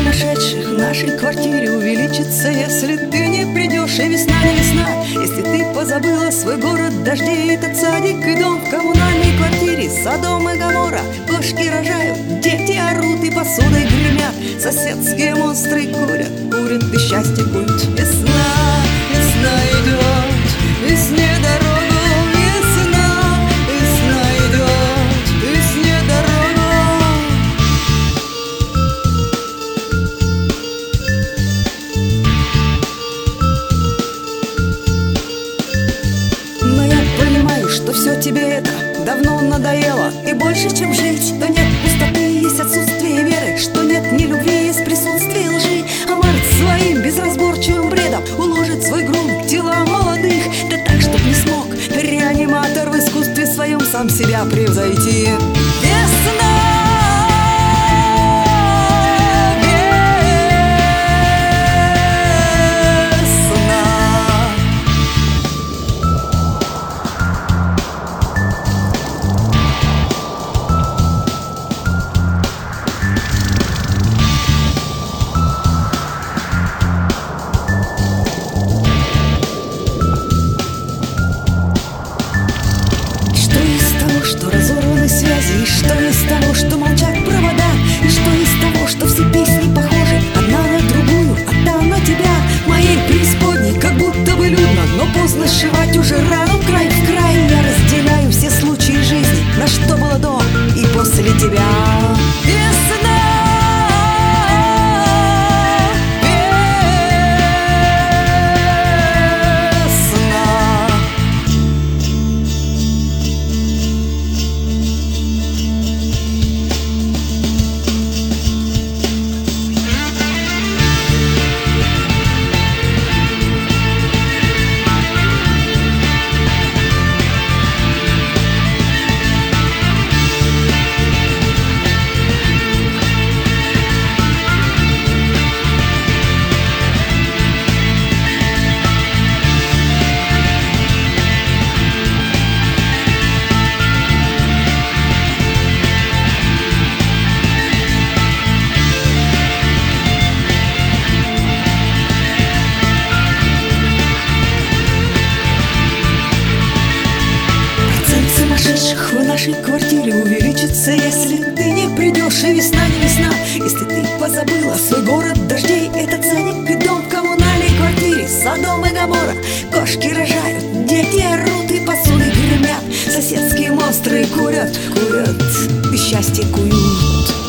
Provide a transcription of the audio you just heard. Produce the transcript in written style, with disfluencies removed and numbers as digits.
сумасшедших в нашей квартире увеличится, если ты не придешь, и весна не весна. Если ты позабыла свой город дождей, этот садик и дом в коммунальной квартире, Содом и Гоморра. Кошки рожают, дети орут и посудой гремят, соседские монстры курят, курят и счастье куют. Весна, весна идет, весне дорогу, весна, весна идет, весне дорогу. Но я понимаю, что все тебе это давно надоело, и больше, чем жить, что нет пустоты, есть отсутствие веры, что нет ни любви, есть присутствие лжи. А Март своим безразборчивым бредом уложит свой грунт тела молодых, да так, чтоб не смог реаниматор в искусстве своем сам себя превзойти. Весна! Что разорваны связи, и что из того, что молчат провода, и что из того, что все песни похожи одна на другую, одна на тебя. В моей преисподней как будто бы людно, но поздно сшивать уже рану край в край. Я разделяю все случаи жизни, на что было до и после тебя. Весна! В нашей квартире увеличится, если ты не придешь, и весна не весна. Если ты позабыла свой город дождей, этот садик и дом в коммунальной квартире, Содом и Гоморра. Кошки рожают, дети орут и посуды гремят, соседские монстры курят, курят и счастье куют.